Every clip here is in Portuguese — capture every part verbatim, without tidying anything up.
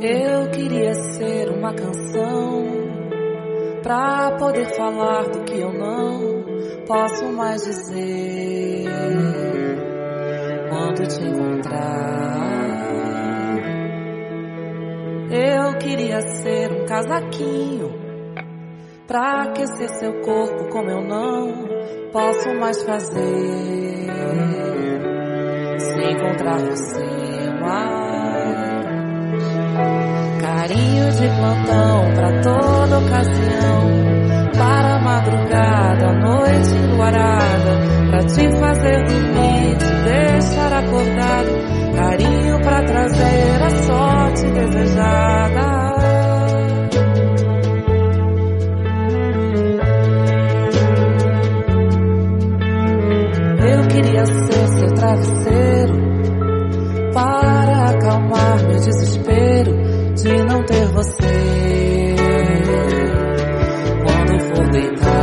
Eu queria ser uma canção pra poder falar do que eu não posso mais dizer quando te encontrar. Eu queria ser um casaquinho pra aquecer seu corpo como eu não posso mais fazer sem encontrar você mais. Carinho de plantão pra toda ocasião, para a madrugada, a noite enluarada, pra te fazer dormir, te deixar acordado. Carinho pra trazer a sorte desejada. Eu queria ser seu travesseiro para acalmar meu desespero de não ter você quando for deitar,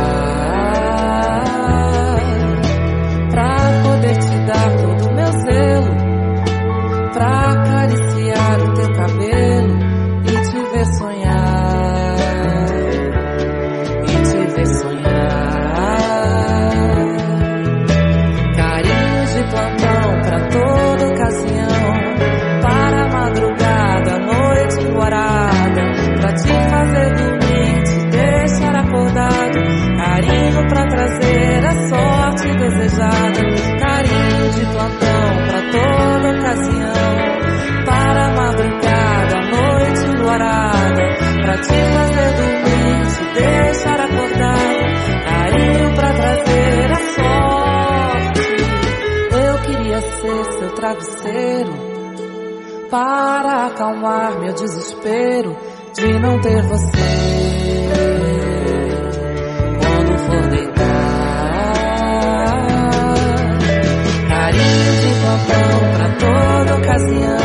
pra poder te dar todo o meu zelo, pra acariciar o teu cabelo e te ver sonhar, e te ver sonhar. Carinho de plantão pra toda ocasião, para a madrugada, a noite enluarada, pra te fazer dormir, te deixar acordado. Carinho pra trazer a sorte desejada. Carinho de plantão pra toda ocasião, para a madrugada, a noite enluarada, pra te fazer dormir, te deixar acordado. Carinho pra trazer a sorte. Eu queria ser seu travesseiro para acalmar meu desespero de não ter você quando for deitar. Carinho de plantão pra toda ocasião,